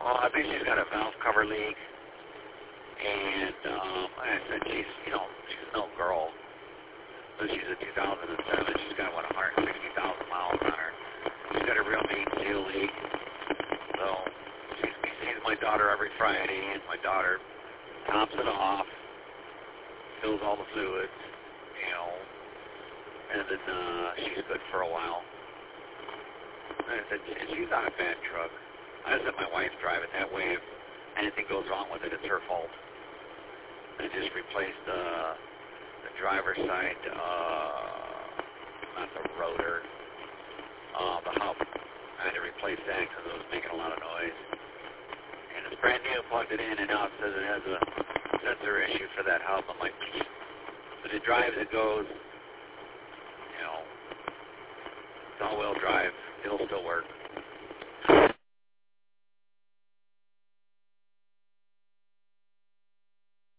Well, I think she's got a valve cover leak, and like I said, she's a no girl. So she's a 2007. She's got, 160,000 miles on her. She's got a real mean seal leak. So she sees my daughter every Friday, and my daughter tops it off, fills all the fluids, and then she's good for a while. Like I said, she's not a bad truck. I just let my wife drive it that way. If anything goes wrong with it, it's her fault. I just replaced the driver's side, not the rotor, the hub. I had to replace that because it was making a lot of noise. And it's brand new. Plugged it in, and now it says it has a sensor issue for that hub. I'm like, but it drives, it goes. It's all-wheel drive. It'll still work.